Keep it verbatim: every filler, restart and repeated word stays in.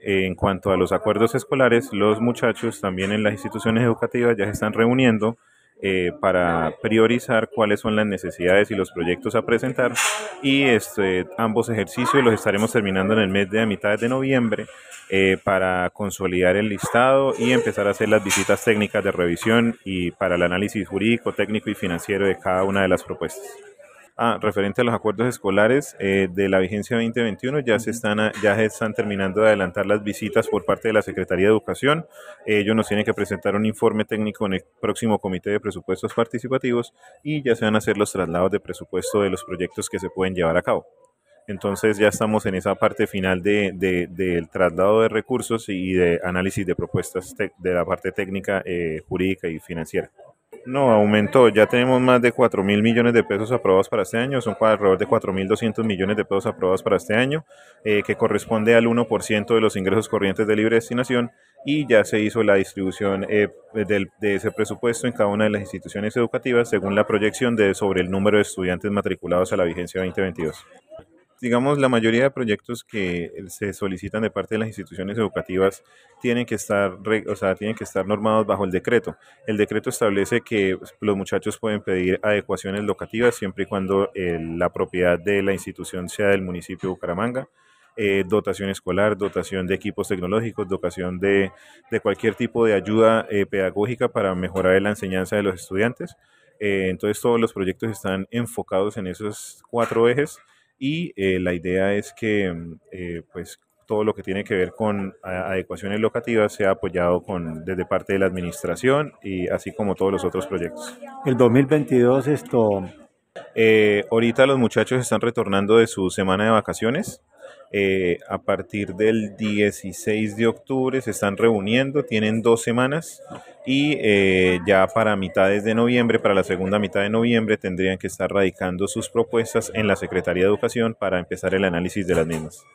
En cuanto a los acuerdos escolares, los muchachos también en las instituciones educativas ya se están reuniendo eh, para priorizar cuáles son las necesidades y los proyectos a presentar y este, ambos ejercicios los estaremos terminando en el mes de a mitad de noviembre eh, para consolidar el listado y empezar a hacer las visitas técnicas de revisión y para el análisis jurídico, técnico y financiero de cada una de las propuestas. Ah, referente a los acuerdos escolares eh, de la vigencia veinte veintiuno, ya se están, a- ya se están terminando de adelantar las visitas por parte de la Secretaría de Educación. Ellos nos tienen que presentar un informe técnico en el próximo Comité de Presupuestos Participativos y ya se van a hacer los traslados de presupuesto de los proyectos que se pueden llevar a cabo. Entonces ya estamos en esa parte final de, de- del traslado de recursos y de análisis de propuestas tec- de la parte técnica, eh, jurídica y financiera. No, aumentó. Ya tenemos más de cuatro mil millones de pesos aprobados para este año. Son alrededor de cuatro mil doscientos millones de pesos aprobados para este año, eh, que corresponde al uno por ciento de los ingresos corrientes de libre destinación. Y ya se hizo la distribución eh, del- de ese presupuesto en cada una de las instituciones educativas según la proyección de sobre el número de estudiantes matriculados a la vigencia veinte veintidós. Digamos, la mayoría de proyectos que se solicitan de parte de las instituciones educativas tienen que estar, re- o sea, tienen que estar normados bajo el decreto. El decreto establece que los muchachos pueden pedir adecuaciones locativas siempre y cuando eh, la propiedad de la institución sea del municipio de Bucaramanga. Eh, dotación escolar, dotación de equipos tecnológicos, dotación de, de cualquier tipo de ayuda eh, pedagógica para mejorar la enseñanza de los estudiantes. Eh, entonces todos los proyectos están enfocados en esos cuatro ejes y eh, la idea es que mm, eh, pues todo lo que tiene que ver con a- adecuaciones locativas sea apoyado con, desde parte de la administración y así como todos los otros proyectos. El dos mil veintidós esto, Eh, ahorita los muchachos están retornando de su semana de vacaciones. Eh, a partir del dieciséis de octubre se están reuniendo, tienen dos semanas y eh, ya para mitades de noviembre, para la segunda mitad de noviembre, tendrían que estar radicando sus propuestas en la Secretaría de Educación para empezar el análisis de las mismas.